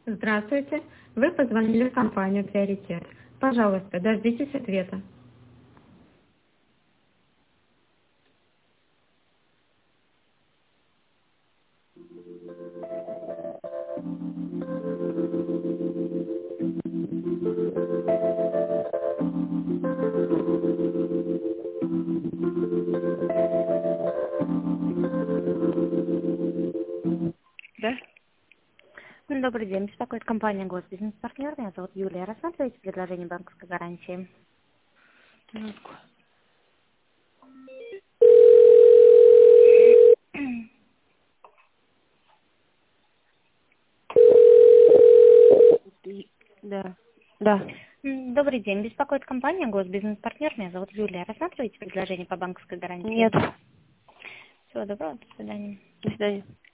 Здравствуйте. Вы позвонили в компанию «Приоритет». Пожалуйста, дождитесь ответа. Да? Добрый день. Беспокоит компания «Госбизнес-партнер». Меня зовут Юлия. Рассматриваете предложение банковской гарантии? Минутку. Да. Да. Добрый день. Беспокоит компания «Госбизнес-партнер». Меня зовут Юлия. Рассматриваете предложение по банковской гарантии? Нет. Всего доброго. До свидания. До свидания.